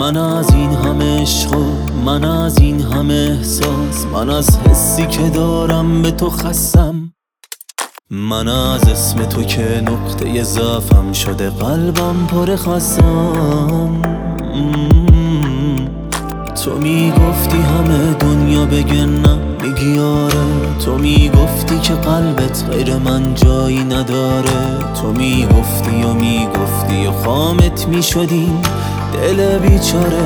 من از این همه عشق و من از این همه احساس، من از حسی که دارم به تو خستم. من از اسم تو که نقطه ضعفم شده قلبم پر خستم. تو میگفتی همه دنیا بگن نه، میگی آره. تو میگفتی که قلبت غیر من جایی نداره. تو میگفتی و خامت میشدیم دل بیچاره.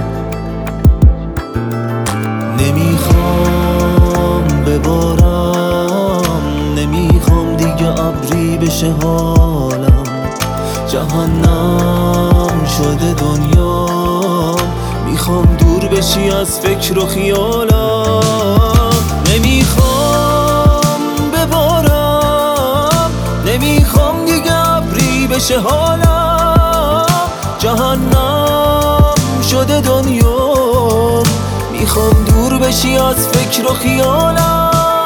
نمیخوام ببارم، نمیخوام دیگه ابری بشه حالم. جهنم شده دنیام، میخوام دور بشی از فکر و خیالم. نمیخوام ببارم، نمیخوام دیگه ابری بشه حالم. جهنم شده دنیام، میخوام دور بشی از فکر و خیالم.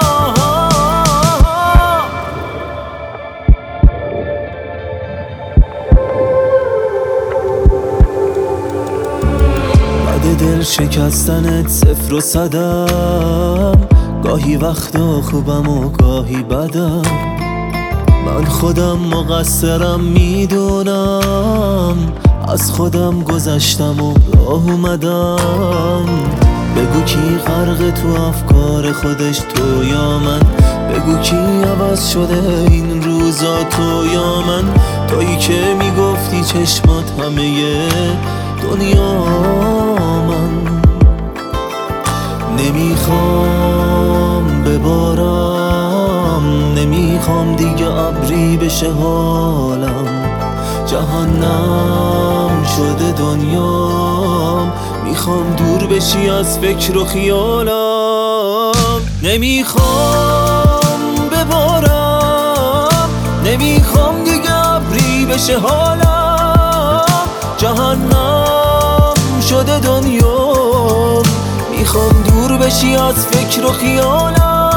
بعد دل شکستنت 0 و 100م، گاهی وقتا خوبم و گاهی بدم. من خودم مقصرم میدونم، از خودم گذشتم و راه اومدم. بگو کی غرق تو افکار خودش، تو یا من؟ بگو کی عوض شده این روزا، تو یا من؟ تویی که میگفتی چشمات همه دنیا من. نمیخوام ببارم، نمیخوام دیگه ابری بشه حالم. جهنم شده دنیام، میخوام دور بشی از فکر و خیالم. نمیخوام ببارم، نمیخوام دیگه ابری بشه حالم. جهنم شده دنیام، میخوام دور بشی از فکر و خیالم.